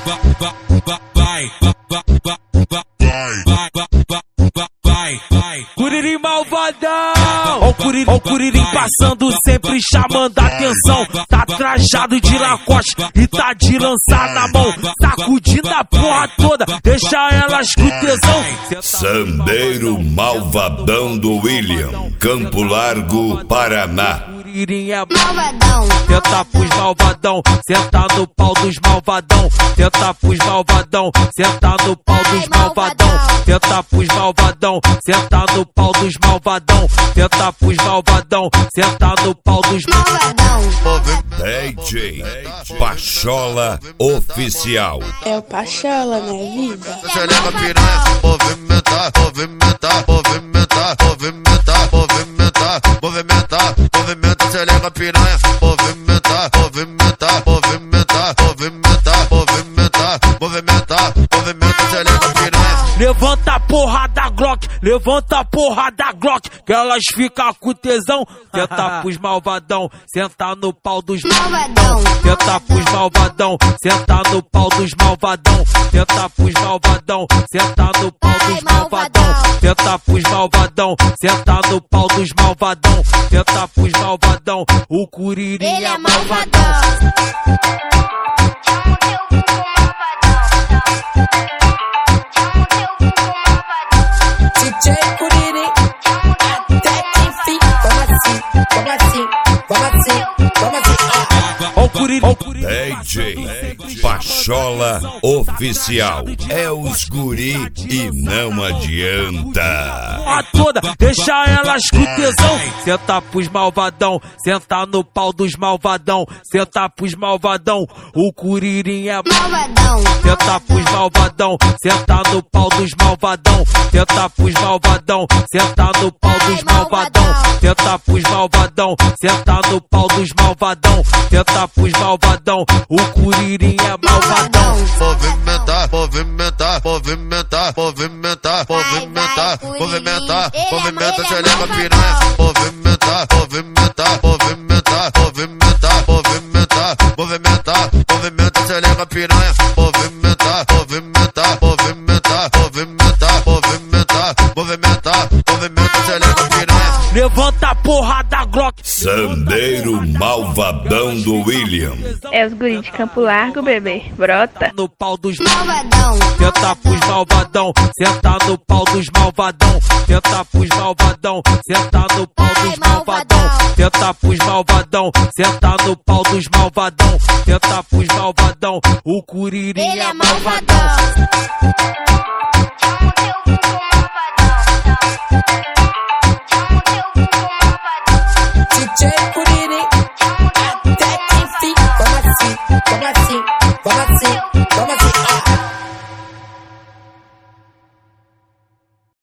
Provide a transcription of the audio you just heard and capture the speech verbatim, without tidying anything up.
Curirim malvadão, ó o Curirim, ó o Curirim passando sempre chamando a atenção. Tá trajado de Lacoste e tá de lança na mão, sacudindo a porra toda, deixa elas com tesão. Sandeiro malvadão do William, Campo Largo, Paraná. Curirim é malvadão, senta pros malvadão, senta no pau dos malvadão, senta pros malvadão, senta no pau dos malvadão, senta pros malvadão, senta no pau dos malvadão, senta pros malvadão, senta no pau dos malvadão. D J Pachola Oficial. É o Pachola, minha vida. Você leva piranha, movimentar, movimentar, movimentar, movimentar, movimentar, movimentar, movimentar. Você leva piranha, movimentar, movimentar, movimentar, movimentar, movimentar, movimentar, movimentar. Você leva piranha. Levanta a porra da Glock, levanta a porra da Glock, que elas ficam com tesão. Senta pros malvadão, senta no pau dos malvadão, senta pros malvadão, senta no pau dos malvadão, senta pros malvadão, senta no pau dos malvadão, senta pros malvadão, senta no pau dos malvadão, senta pros malvadão. O Curirim é malvadão. D J Curirim, até que enfim. Como assim? Como assim? Como assim? Como assim? Ó o Curirim, ó o Curirim. D J Pachola Oficial. É os guri e não adianta. A toda, deixa elas com tesão. Senta pros malvadão, senta no pau dos malvadão, senta pros malvadão. O Curirim é malvadão. Senta pros malvadão, senta no pau dos malvadão, senta pros malvadão, senta no pau dos malvadão, senta pros malvadão, senta no pau dos malvadão, senta pros malvadão. O Curirim é malvadão. Movimentar, movimentar, movimentar, movimentar, movimentar, movimentar, movimentar. Você leva piranha, movimentar, movimentar, movimentar, movimentar, movimentar, movimentar, movimentar. Você leva piranha, movimentar, movimentar, movimentar, movimentar, movimentar, movimentar, movimentar. Você leva piranha. Levanta a porra da Glock. Sandeiro malvadão do William. É os guri de Campo Largo, bebê. Brota. No pau dos malvadão, senta pros malvadão, senta no pau dos malvadão, senta pros malvadão, senta no pau dos malvadão, senta pros malvadão, senta no pau dos malvadão, senta pros malvadão. O Curirim é malvadão. D J Curirim.